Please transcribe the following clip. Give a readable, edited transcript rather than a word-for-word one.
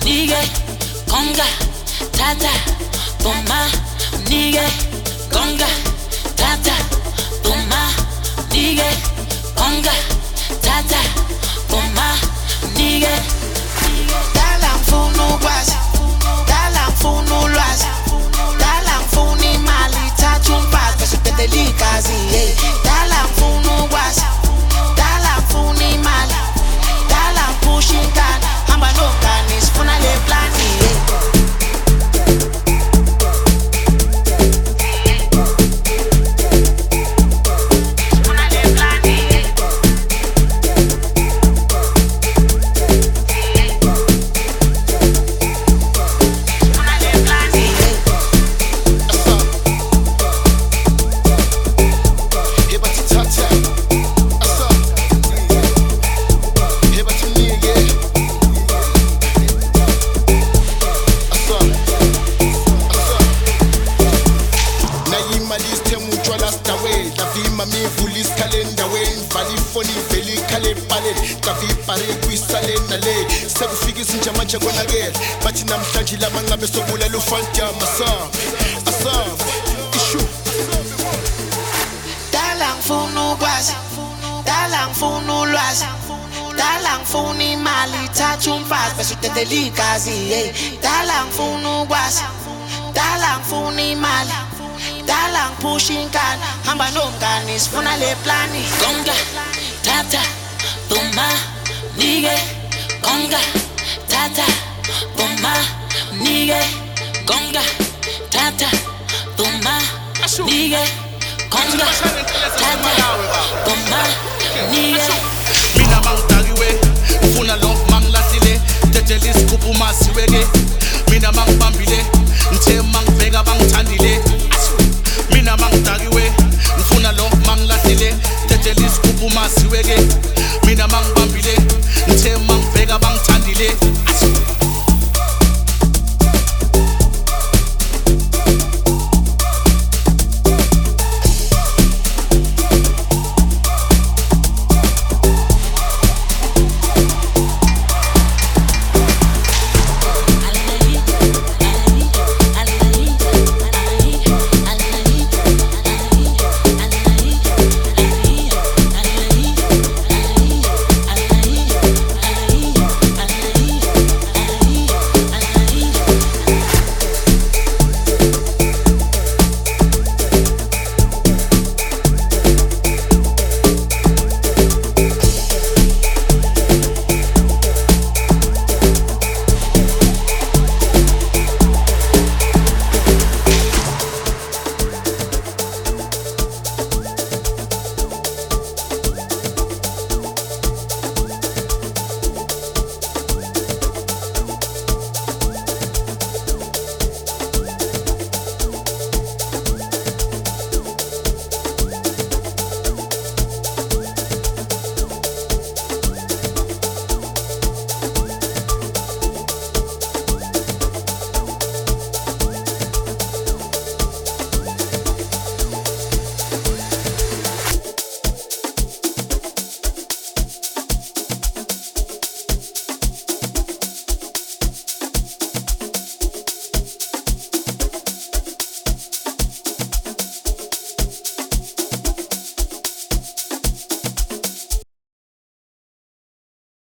nige, conga, tata, toma, nige, conga, tata, toma, nige, conga, tata, toma, nige. Dala ngifuna ukwazi, dala ngifuna ulwazi, dala ngifuna imali thatha umfazi bese uqedela igazi. Dala ngifuna ukwazi, dala ngifuna imali, dala ngiphusha inkani, hamba nogani sifuna le plani. Sekufika izinja manje konakele bathi namhlanje lamanqabe sobulela uFanta asave ishu. Dala ngifuna ukwazi, dala ngifuna ulwazi, dala ngifuna imali thatha umfazi bese uqedela igazi. Dala ngifuna ukwazi, dala ngifuna imali, dala ngiphusha inkani, hamba nomngani sifuna le plani. Conga, tata, toma, nige, conga, tata, toma, nige, conga, tata, toma, nige, conga, tata, toma, nige. Mina mangitakiwe, ngifuna lo mangilahlile, tetshela isigubhu masiweke. Mina mangibambile, ngithe mangibheka bangithandile. Mina mangitakiwe, ngifuna lo mangilahlile, tetshela isigubhu masiweke.